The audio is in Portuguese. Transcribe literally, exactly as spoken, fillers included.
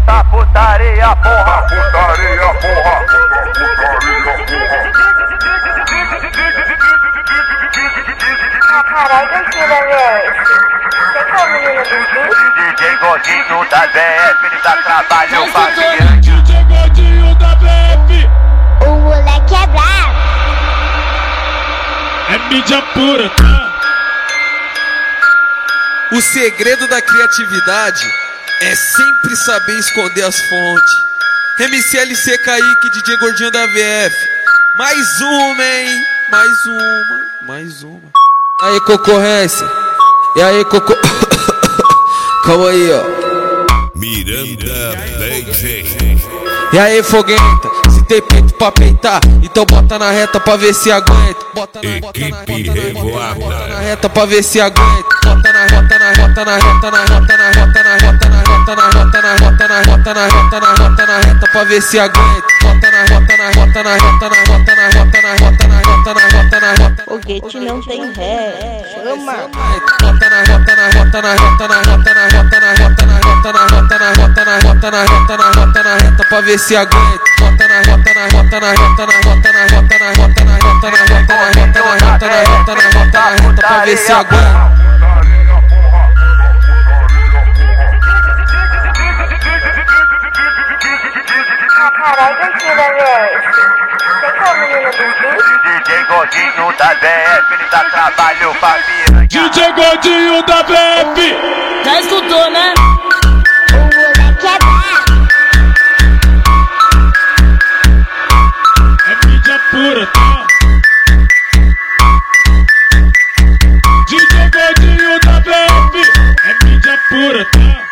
Tá putaria, porra. Putaria, porra. Caralho, Cristina, velho. Você que é o menino do vídeo? D J Gordinho da B F, ele dá trabalho pra D J Gordinho da B F. O moleque é bravo. É mídia pura, tá? O segredo da criatividade é sempre saber esconder as fontes. M C L C Kaique, D J Gordinho da V F. Mais uma, hein? Mais uma, mais uma. Aí, concorrência. E aí, cocô. Calma aí, ó. Miranda Beijing. E aí, foguenta, se tem peito pra peitar, então bota na reta pra ver se aguenta. Bota na, bota na, bota na, Revoada. bota na reta pra ver se aguenta. Bota na rota, na rota, na rota, na rota, na rota, na rota, na rota, na rota, na rota, na rota, na rota, na rota, na reta pra ver se aguenta. Bota na rota, na rota, na rota, na rota, na rota, na rota, na rota, na rota, na rota. Foguete não tem ré. Chama. Bota na rota, na rota, na rota, na rota, na rota, na rota, na rota, na rota, na rota, na rota, na rota, na rota, na reta pra ver se aguenta. Bota na rota, na rota, na rota, na rota, na rota, na rota, na rota, na rota, na rota, na rota, na rota, na rota, na reta pra ver se aguenta. Caralho, Cristina, velho. Você que é o menino do vídeo? D J Gordinho da B F, ele dá trabalho pra piranha. D J Gordinho da B F. Já escutou, né? O moleque é bravo. É mídia pura, tá? D J Gordinho da B F. É mídia pura, tá?